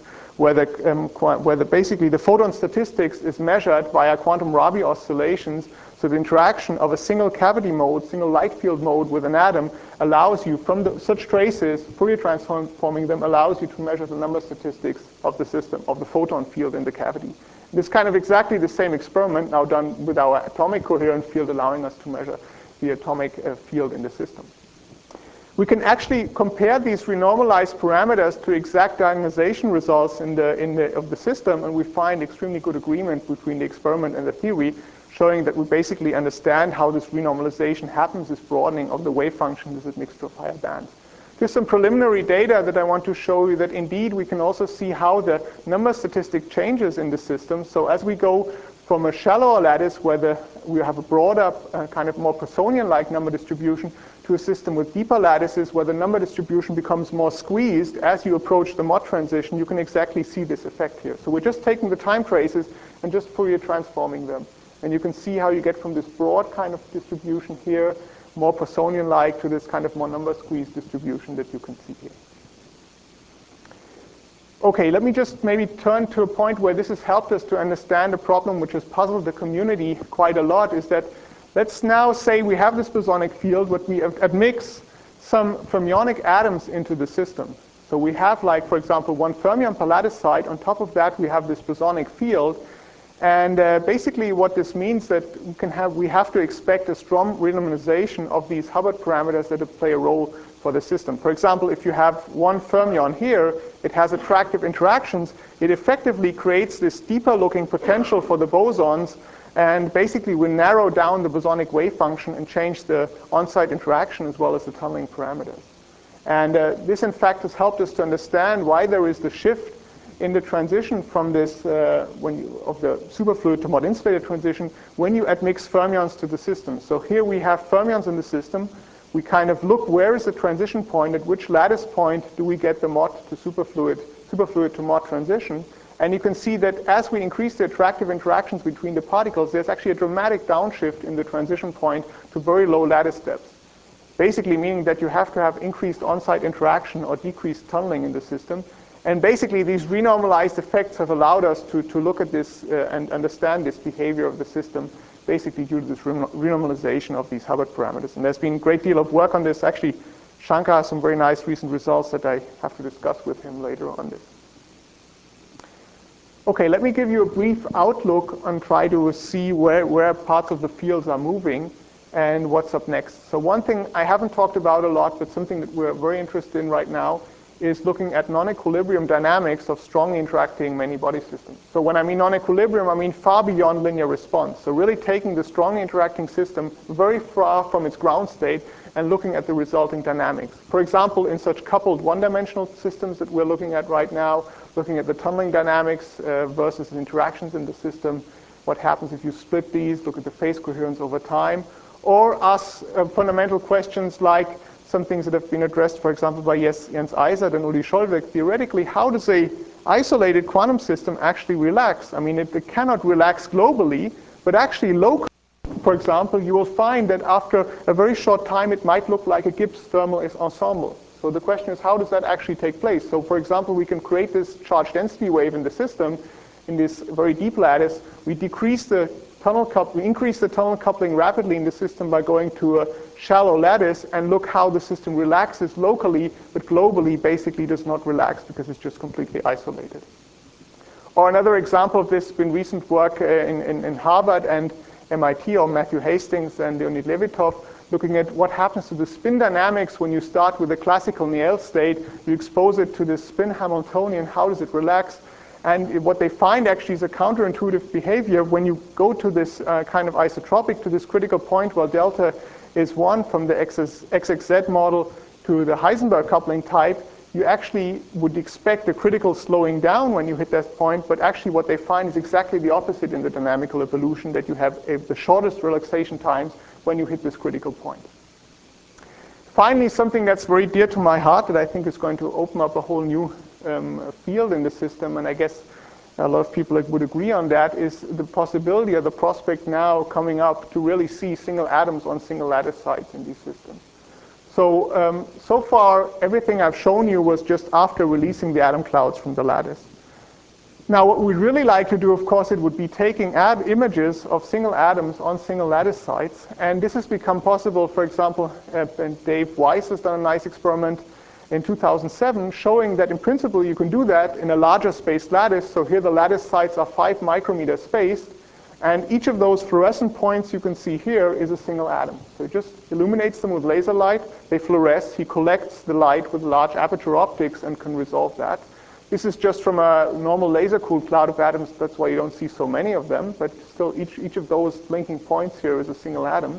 Speaker 1: where basically the photon statistics is measured via quantum Rabi oscillations. So the interaction of a single cavity mode, single light field mode with an atom allows you, from such traces, Fourier transforming them allows you to measure the number statistics of the system, of the photon field in the cavity. This is kind of exactly the same experiment now done with our atomic coherent field, allowing us to measure the atomic field in the system. We can actually compare these renormalized parameters to exact diagonalization results of the system, and we find extremely good agreement between the experiment and the theory, showing that we basically understand how this renormalization happens, this broadening of the wave function with a mixture of higher bands. Here's some preliminary data that I want to show you that indeed we can also see how the number statistic changes in the system. So as we go from a shallower lattice where we have a broader, kind of more Pearsonian-like number distribution, to a system with deeper lattices where the number distribution becomes more squeezed as you approach the Mott transition, you can exactly see this effect here. So we're just taking the time traces and just Fourier transforming them. And you can see how you get from this broad kind of distribution here, more Pearsonian-like, to this kind of more number squeezed distribution that you can see here. Okay, let me just maybe turn to a point where this has helped us to understand a problem which has puzzled the community quite a lot, is that let's now say we have this bosonic field, but we admix some fermionic atoms into the system. So we have, like, for example, 1 fermion per lattice site. On top of that, we have this bosonic field. And basically what this means that we have to expect a strong renormalization of these Hubbard parameters that play a role for the system. For example, if you have 1 fermion here, it has attractive interactions. It effectively creates this deeper looking potential for the bosons, and basically we narrow down the bosonic wave function and change the on-site interaction as well as the tunneling parameters. And this in fact has helped us to understand why there is the shift in the transition from this, of the superfluid to Mott insulated transition, when you admix fermions to the system. So here we have fermions in the system. We kind of look, where is the transition point, at which lattice point do we get the Mott to superfluid to Mott transition. And you can see that as we increase the attractive interactions between the particles, there's actually a dramatic downshift in the transition point to very low lattice depths. basically meaning that you have to have increased on-site interaction or decreased tunneling in the system. And basically, these renormalized effects have allowed us to look at this and understand this behavior of the system, basically due to this renormalization of these Hubbard parameters. And there's been a great deal of work on this. Actually, Shankar has some very nice recent results that I have to discuss with him later on this. Okay, let me give you a brief outlook and try to see where parts of the fields are moving and what's up next. So one thing I haven't talked about a lot, but something that we're very interested in right now, is looking at non-equilibrium dynamics of strongly interacting many-body systems. So when I mean non-equilibrium, I mean far beyond linear response. So really taking the strongly interacting system very far from its ground state and looking at the resulting dynamics. For example, in such coupled one-dimensional systems that we're looking at right now, looking at the tunneling dynamics versus the interactions in the system, what happens if you split these, look at the phase coherence over time, or ask fundamental questions like some things that have been addressed, for example, by Jens Eisert and Uli Scholweg. Theoretically, how does a isolated quantum system actually relax? I mean, it cannot relax globally, but actually locally, for example, you will find that after a very short time, it might look like a Gibbs thermal ensemble. So the question is, how does that actually take place? So for example, we can create this charge density wave in the system, in this very deep lattice. We increase the tunnel coupling rapidly in the system by going to a shallow lattice, and look how the system relaxes locally, but globally basically does not relax because it's just completely isolated. Or another example of this has been recent work in Harvard and MIT, or Matthew Hastings and Leonid Levitov, looking at what happens to the spin dynamics when you start with a classical Néel state, you expose it to this spin Hamiltonian, how does it relax? And what they find actually is a counterintuitive behavior when you go to this kind of isotropic to this critical point where delta is 1 from the XXZ model to the Heisenberg coupling type. You actually would expect a critical slowing down when you hit that point, but actually what they find is exactly the opposite in the dynamical evolution, that you have the shortest relaxation times when you hit this critical point. Finally, something that's very dear to my heart that I think is going to open up a whole new field in the system, and I guess a lot of people would agree on that, is the possibility or the prospect now coming up to really see single atoms on single lattice sites in these systems. So, so far, everything I've shown you was just after releasing the atom clouds from the lattice. Now, what we'd really like to do, of course, it would be taking images of single atoms on single lattice sites, and this has become possible, for example, and Dave Weiss has done a nice experiment in 2007, showing that in principle you can do that in a larger spaced lattice. So here the lattice sites are 5 micrometers spaced, and each of those fluorescent points you can see here is a single atom. So he just illuminates them with laser light, they fluoresce, he collects the light with large aperture optics and can resolve that. This is just from a normal laser-cooled cloud of atoms, that's why you don't see so many of them, but still each of those linking points here is a single atom.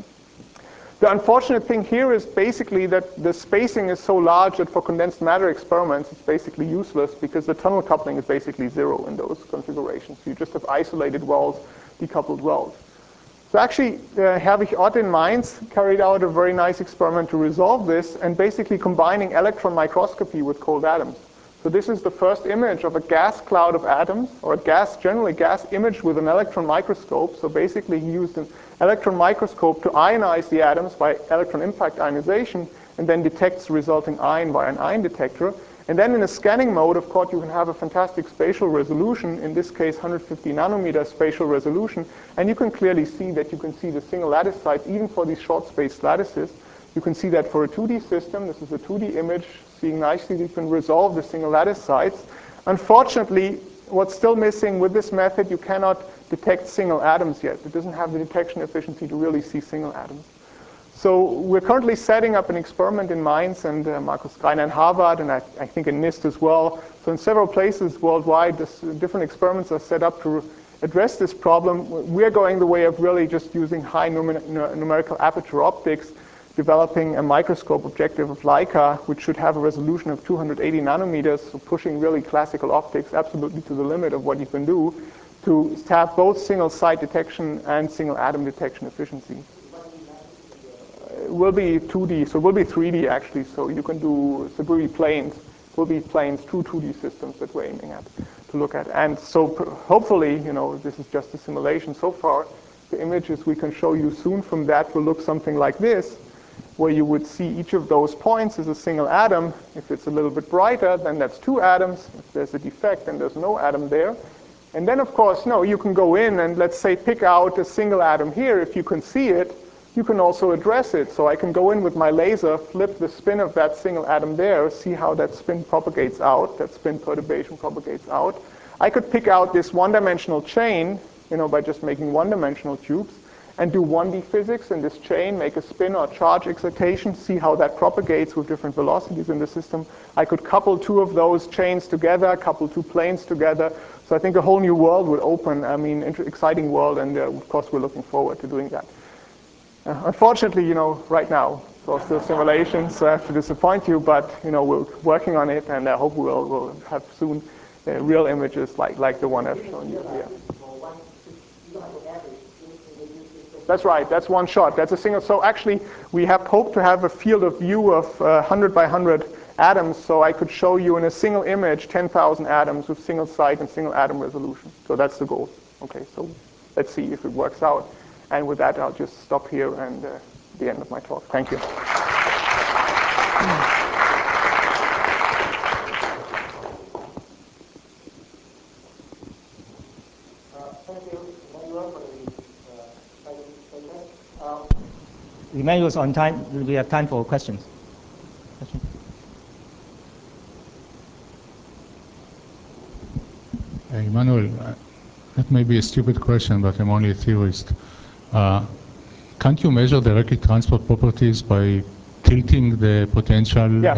Speaker 1: The unfortunate thing here is basically that the spacing is so large that for condensed matter experiments it's basically useless, because the tunnel coupling is basically 0 in those configurations. So you just have isolated wells, decoupled wells. So actually, Herwig Ott in Mainz carried out a very nice experiment to resolve this, and basically combining electron microscopy with cold atoms. So this is the first image of a gas cloud of atoms, or a generally gas image with an electron microscope. So basically he used an electron microscope to ionize the atoms by electron impact ionization, and then detects the resulting ion via an ion detector. And then in a scanning mode, of course, you can have a fantastic spatial resolution, in this case 150 nanometer spatial resolution, and you can clearly see that you can see the single lattice sites even for these short-spaced lattices. You can see that for a 2D system. This is a 2D image, seeing nicely you can resolve the single lattice sites. Unfortunately, what's still missing with this method, you cannot detect single atoms yet. It doesn't have the detection efficiency to really see single atoms. So we're currently setting up an experiment in Mainz and Markus Greiner in Harvard, and I think in NIST as well. So in several places worldwide, different experiments are set up to address this problem. We're going the way of really just using high numerical aperture optics, developing a microscope objective of Leica, which should have a resolution of 280 nanometers, so pushing really classical optics absolutely to the limit of what you can do to have both single site detection and single atom detection efficiency. It will be 2D, so it will be 3D actually, so you can do, so it will be planes, true 2D systems that we're aiming at to look at. And so hopefully, this is just a simulation so far, the images we can show you soon from that will look something like this. where you would see each of those points is a single atom. If it's a little bit brighter, then that's 2 atoms. If there's a defect, then there's no atom there. And then, of course, you can go in and, let's say, pick out a single atom here. If you can see it, you can also address it. So I can go in with my laser, flip the spin of that single atom there, see how that spin propagates out, that spin perturbation propagates out. I could pick out this one-dimensional chain, by just making one-dimensional tubes, and do 1D physics in this chain, make a spin or charge excitation, see how that propagates with different velocities in the system. I could couple 2 of those chains together, couple 2 planes together. So I think a whole new world would open, exciting world, and of course we're looking forward to doing that. Unfortunately, right now, it's all still simulations, so I have to disappoint you, but we're working on it, and I hope we'll have soon real images like the one I've shown you here. That's right, that's one shot. That's a single. So actually, we have hoped to have a field of view of 100 by 100 atoms, so I could show you in a single image 10,000 atoms with single site and single atom resolution. So that's the goal. Okay, so let's see if it works out. And with that, I'll just stop here and the end of my talk. Thank you.
Speaker 4: Emmanuel's on time. We have time for questions.
Speaker 5: Emmanuel, that may be a stupid question, but I'm only a theorist. Can't you measure the electric transport properties by tilting the potential?
Speaker 1: Yeah,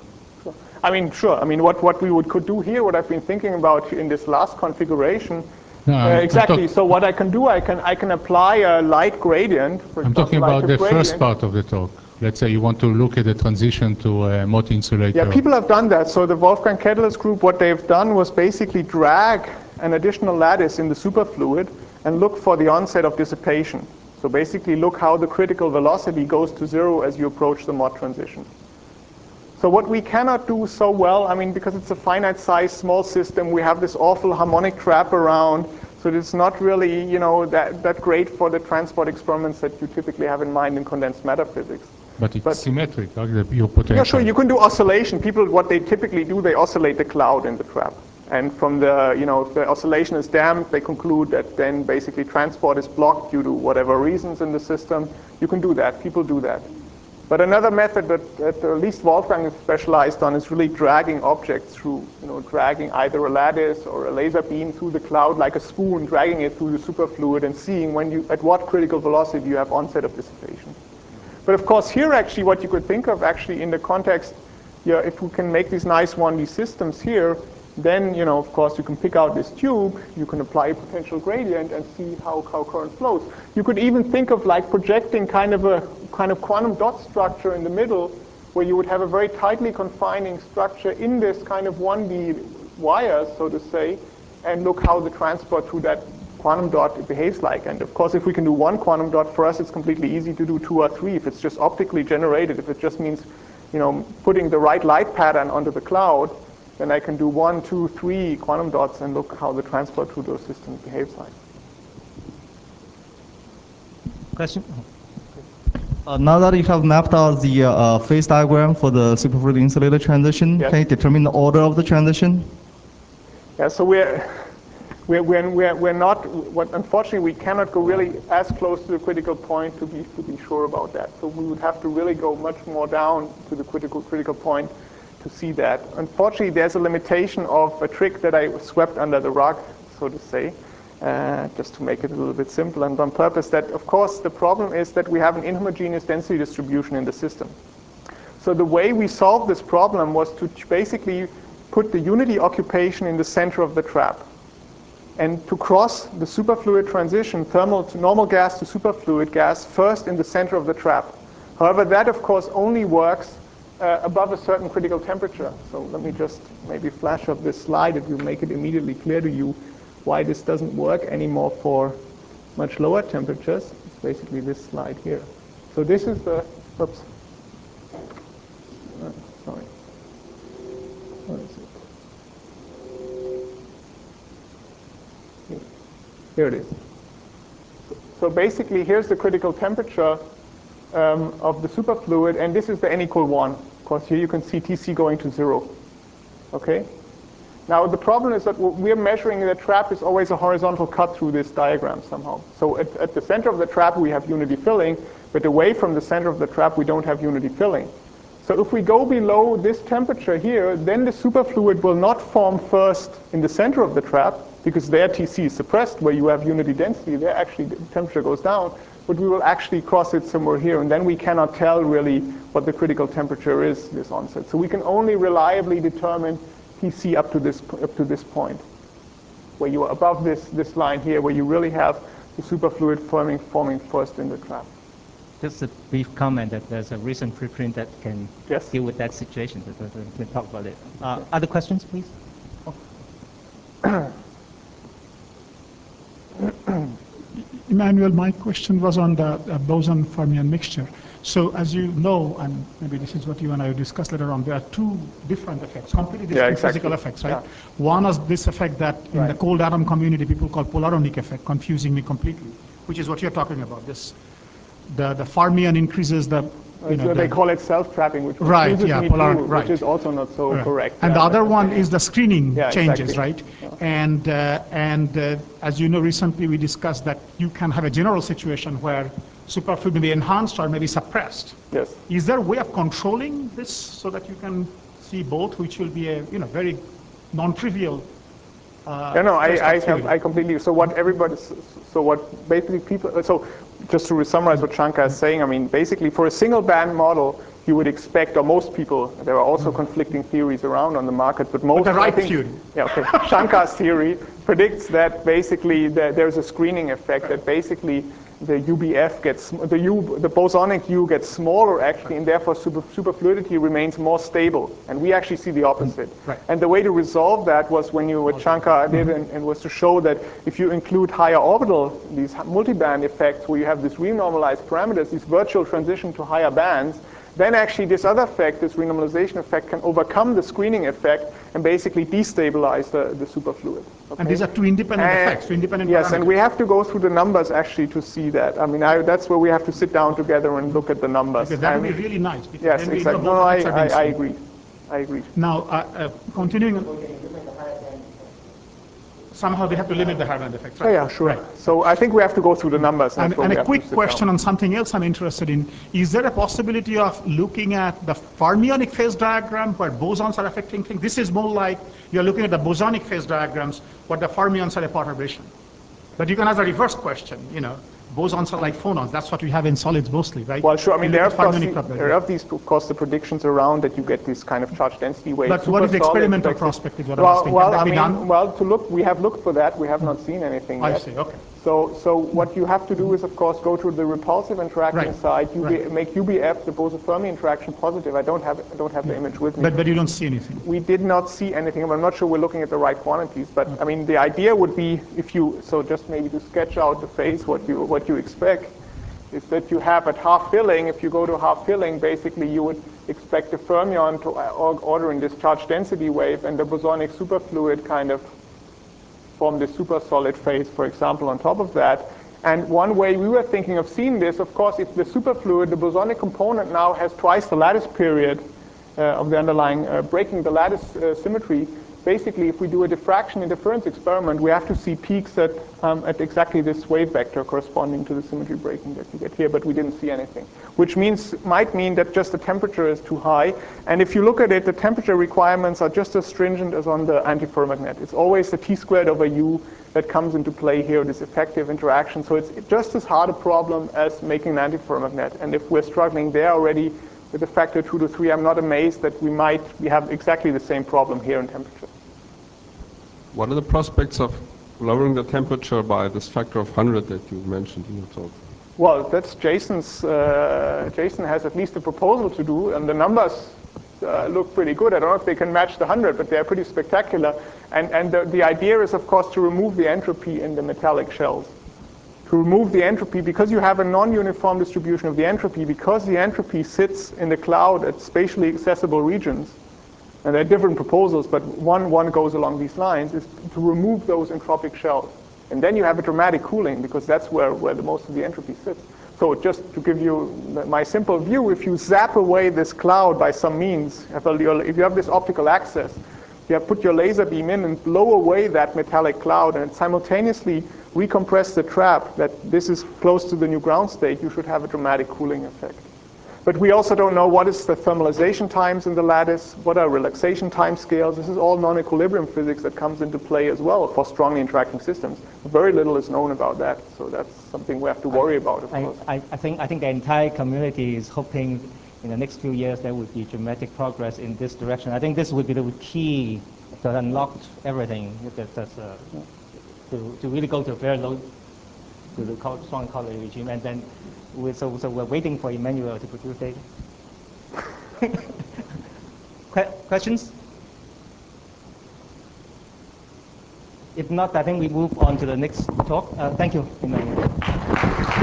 Speaker 1: sure. What we could do here, what I've been thinking about in this last configuration, exactly. So what I can do, I can apply a light gradient.
Speaker 5: I'm talking about the first part of the talk. Let's say you want to look at the transition to a Mott insulator.
Speaker 1: Yeah, people have done that. So the Wolfgang Ketteles group, what they've done was basically drag an additional lattice in the superfluid and look for the onset of dissipation. So basically look how the critical velocity goes to 0 as you approach the Mott transition. So what we cannot do so well, because it's a finite size small system, we have this awful harmonic trap around, so it's not really, that great for the transport experiments that you typically have in mind in condensed matter physics.
Speaker 5: But it's symmetric, your potential.
Speaker 1: Yeah, sure, you can do oscillation. People, what they typically do, they oscillate the cloud in the trap. And from the, if the oscillation is damped, they conclude that then basically transport is blocked due to whatever reasons in the system. You can do that. People do that. But another method that at least Wolfgang is specialized on is really dragging objects through, dragging either a lattice or a laser beam through the cloud like a spoon, dragging it through the superfluid and seeing at what critical velocity you have onset of dissipation. But of course here actually what you could think of actually in the context, if we can make these nice 1D systems here, then, of course, you can pick out this tube, you can apply a potential gradient and see how current flows. You could even think of like projecting kind of quantum dot structure in the middle where you would have a very tightly confining structure in this kind of 1D wire, so to say, and look how the transport through that quantum dot behaves like. And of course, if we can do 1 quantum dot, for us it's completely easy to do 2 or 3 if it's just optically generated. If it just means, putting the right light pattern onto the cloud, then I can do 1, 2, 3 quantum dots and look how the transport through those systems behaves like.
Speaker 4: Question? Now that you have mapped out the phase diagram for the superfluid insulator transition,
Speaker 1: yes.
Speaker 4: Can you determine the order of the transition?
Speaker 1: Yeah, so we're not. Unfortunately, we cannot go really as close to the critical point to be sure about that. So we would have to really go much more down to the critical point to see that. Unfortunately, there's a limitation of a trick that I swept under the rug, so to say, just to make it a little bit simple and on purpose. That, of course, the problem is that we have an inhomogeneous density distribution in the system. So the way we solved this problem was to basically put the unity occupation in the center of the trap and to cross the superfluid transition, thermal to normal gas to superfluid gas, first in the center of the trap. However, that, of course, only works above a certain critical temperature. So let me just maybe flash up this slide. It will make it immediately clear to you why this doesn't work anymore for much lower temperatures. It's basically this slide here. So this is the, oops. Sorry. What is it? Here it is. So basically, here's the critical temperature of the superfluid, and this is the n equal 1. Of course, here you can see Tc going to 0. Okay? Now, the problem is that what we're measuring in the trap is always a horizontal cut through this diagram somehow. So at the center of the trap, we have unity filling, but away from the center of the trap, we don't have unity filling. So if we go below this temperature here, then the superfluid will not form first in the center of the trap, because there Tc is suppressed, where you have unity density, there actually the temperature goes down, but we will actually cross it somewhere here, and then we cannot tell really what the critical temperature is, this onset. So we can only reliably determine Tc up to this point, where you are above this line here, where you really have the superfluid forming first in the trap.
Speaker 6: Just a brief comment that there's a recent preprint that can
Speaker 1: Yes.
Speaker 6: deal with that situation. So we can talk about it. Other questions, please?
Speaker 2: Emmanuel, my question was on the boson-fermion mixture. So as you know, and maybe this is what you and I will discuss later on, there are two different effects, completely different physical effects, right? Yeah. One is this effect that in the cold atom community people call polaronic effect, confusing me completely, which is what you're talking about. The fermion increases the
Speaker 1: So they call it self-trapping, which which is also not so correct.
Speaker 2: And the other one is the screening changes,
Speaker 1: exactly.
Speaker 2: right? Yeah. And as you know, recently we discussed that you can have a general situation where superfluid may be enhanced or may be suppressed.
Speaker 1: Yes.
Speaker 2: Is there a way of controlling this so that you can see both, which will be a very non-trivial?
Speaker 1: I completely. So what basically people. So just to summarize what Shankar is saying, I mean, basically for a single band model, you would expect, or most people, there are also conflicting theories around on the market, but most.
Speaker 2: But the right theory.
Speaker 1: Yeah, okay. Shankar's theory predicts that basically there's a screening effect, that basically the UBF gets, the bosonic U gets smaller actually, and therefore superfluidity remains more stable. And we actually see the opposite.
Speaker 2: Right.
Speaker 1: And the way to resolve that was what Shankar did, and was to show that if you include higher orbital, these multiband effects, where you have this renormalized parameters, these virtual transition to higher bands, then actually this other effect, this renormalization effect, can overcome the screening effect and basically destabilize the superfluid. Okay?
Speaker 2: And these are two independent effects, two independent parameters.
Speaker 1: Yes, and we have to go through the numbers actually to see that. I mean, that's where we have to sit down together and look at the numbers.
Speaker 2: Because that would be really nice.
Speaker 1: Yes, exactly. No, I agree. I agree.
Speaker 2: Now, continuing. Somehow they have to limit the higher band effects, right?
Speaker 1: Oh, yeah, sure.
Speaker 2: Right.
Speaker 1: So I think we have to go through the numbers.
Speaker 2: And a quick question on something else I'm interested in. Is there a possibility of looking at the fermionic phase diagram where bosons are affecting things? This is more like you're looking at the bosonic phase diagrams where the fermions are a perturbation. But you can ask a reverse question, bosons are like phonons. That's what we have in solids mostly, right?
Speaker 1: Well, sure. I mean, there are these, of course, the predictions around that you get this kind of charge density wave.
Speaker 2: But what is the experimental prospect is what I'm asking. Can that be done?
Speaker 1: Well, we have looked for that. We have not seen anything yet.
Speaker 2: I see, okay.
Speaker 1: So what you have to do is, of course, go to the repulsive interaction side. Make UBF, the Boson-Fermi interaction, positive. I don't have the image with me.
Speaker 2: But you don't see anything.
Speaker 1: We did not see anything. I'm not sure we're looking at the right quantities. But I mean, the idea would be, just maybe to sketch out the phase, what you expect is that you have at half filling. If you go to half filling, basically you would expect the fermion to order in this charge density wave, and the bosonic superfluid kind of form this super solid phase, for example, on top of that. And one way we were thinking of seeing this, of course, if the superfluid, the bosonic component now has twice the lattice period of the underlying, breaking the lattice symmetry, basically if we do a diffraction interference experiment, we have to see peaks at exactly this wave vector corresponding to the symmetry breaking that you get here, but we didn't see anything. Which might mean that just the temperature is too high. And if you look at it, the temperature requirements are just as stringent as on the antiferromagnet. It's always the T²/U that comes into play here, this effective interaction. So it's just as hard a problem as making an antiferromagnet. And if we're struggling there already with a factor 2 to 3, I'm not amazed that we have exactly the same problem here in temperature.
Speaker 7: What are the prospects of lowering the temperature by this factor of 100 that you mentioned in your talk?
Speaker 1: Well, that's Jason's. Jason has at least a proposal to do, and the numbers look pretty good. I don't know if they can match the 100, but they're pretty spectacular. And the idea is, of course, to remove the entropy in the metallic shells. To remove the entropy, because you have a non-uniform distribution of the entropy, because the entropy sits in the cloud at spatially accessible regions, and there are different proposals, but one goes along these lines, is to remove those entropic shells. And then you have a dramatic cooling, because that's where the most of the entropy sits. So just to give you my simple view, if you zap away this cloud by some means, if you have this optical access, you have put your laser beam in and blow away that metallic cloud and simultaneously recompress the trap that this is close to the new ground state, you should have a dramatic cooling effect. But we also don't know what is the thermalization times in the lattice, what are relaxation time scales. This is all non-equilibrium physics that comes into play as well for strongly interacting systems. Very little is known about that, so that's something we have to worry about, of course.
Speaker 6: I think the entire community is hoping in the next few years there would be dramatic progress in this direction. I think this would be the key to unlock everything, to really go to a very low, to the strong color regime, and then so we're waiting for Emmanuel to produce data. Questions? If not, I think we move on to the next talk. Thank you, Emmanuel.